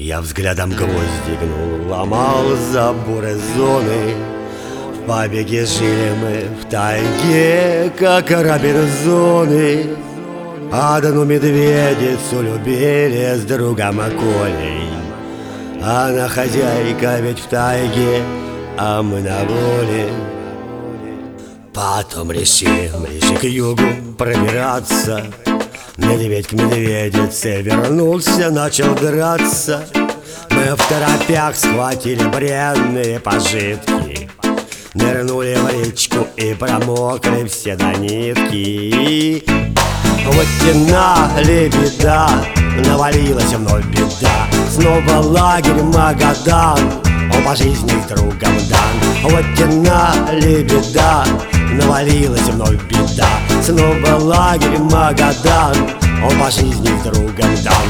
Я взглядом гвозди гнул, ломал заборы зоны. В побеге жили мы в тайге, как Робинзоны. Одну медведицу любили с другом Колей. Она хозяйка ведь в тайге, а мы на воле. Потом решили ближе к югу пробираться. Медведь к медведице вернулся, начал драться. Мы в торопях схватили бренные пожитки, нырнули в речку и промокли все до нитки. Вот тянули беда, навалилась вновь беда. Снова лагерь Магадан, он по жизни с другом дан. Вот тянули беда, навалилась вновь беда. Снова лагерь Магадан, он по жизни с другом дан.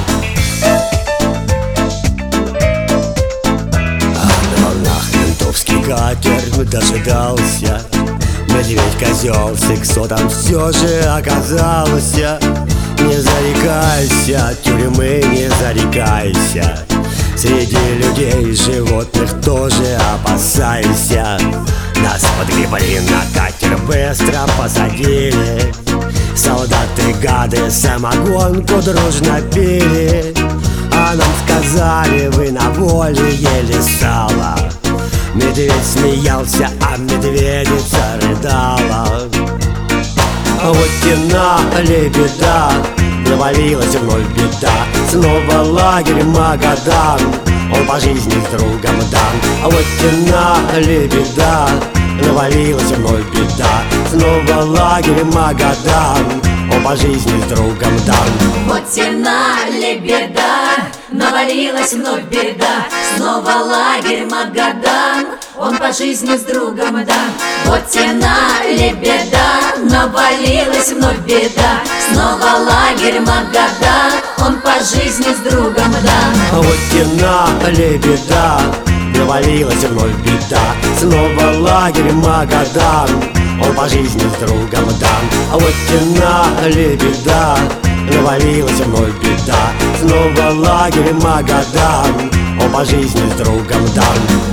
А на волнах ментовский катер дожидался. Медведь-козел сексотом все же оказался. Не зарекайся, от тюрьмы не зарекайся. Среди людей, животных тоже опасайся. Нас подгребли на катер, быстро посадили. Солдаты, гады, самогонку дружно пили. А нам сказали, вы на воле ели сало. Медведь смеялся, а медведица рыдала. Вот тянули беда, навалилась вновь беда. Снова лагерь Магадан, он по жизни с другом дан. Вот тянули беда, навалилась вновь беда. Снова лагерь Магадан, он по жизни с другом дан. Вот тянули беда, навалилась вновь беда. Снова лагерь Магадан, он по жизни с другом дан. Вот тянули беда, навалилась вновь беда. Снова лагерь Магадан, он по жизни с другом дан. Вот тянули беда, навалилась вновь беда. Снова лагерь Магадан, он по жизни с другом дан. Вот тянули беда, навалилась вновь беда. Снова лагерь Магадан, он по жизни с другом дан.